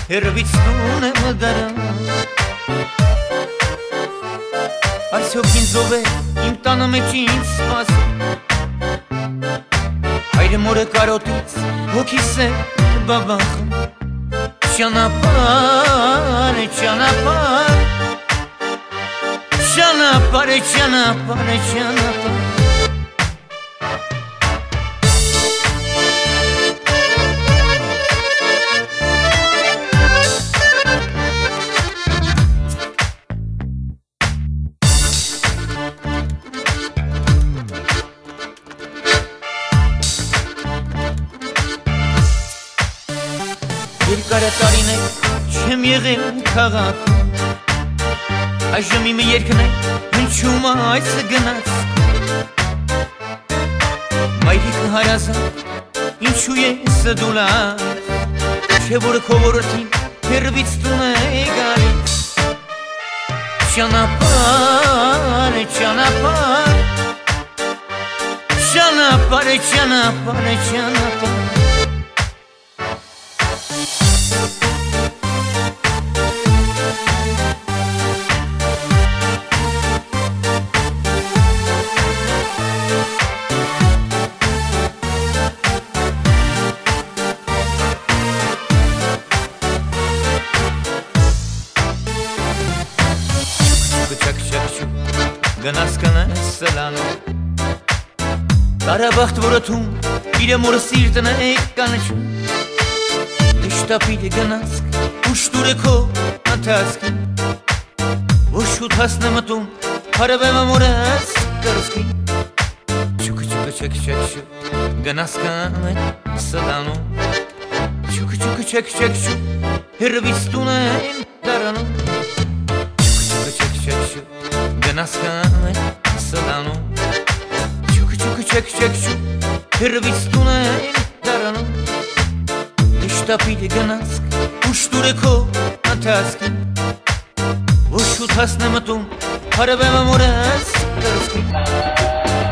Հերվիցնուն եմ դարան Այս հոգին զով է իմ տանը մեջ ինձ սպասում Հայրը մորը կարոտից հոգիս է բաբախում Ճանապար է ճանապար Ճանապար է ճանապար է ճանապար Երկարը տարիներ չեմ եղել քաղաքում Այժմ իմը երկն է հնչում այս գնաց Մայրիկը հարազատ ինչու ես դուլած Չէ որ քո որդին հեռվից տուն է գալիս Ճանապար է ճանապար Ճանապար է ճանապար է ճանապար Գնաս կնես սլանում Կարաբաղթ որոթում իրը մորը սիրտն է կանչում Դիշտապիտ գնասկ ուշտուր է քո ընթացքին Ոչ շուտ հասնը մտում հարավեմը մորս կրսկին Չուկ չուկ չեք չեք շուկ գնաս կնես սլանում Չուկ չուկ չեք չեք շուկ հեռվից տուն են դարանում Չուկ չուկ չեք չեք շուկ Գնաս կնես սլանում Չուկ չուկ չեք չեք շուկ հեռվից տուն են դարանում Դիշտապիտ գնասկ ուշտուր է քո ընթացքին Ոչ շուտ հասնը մտում հարավեմը մորս կրսկին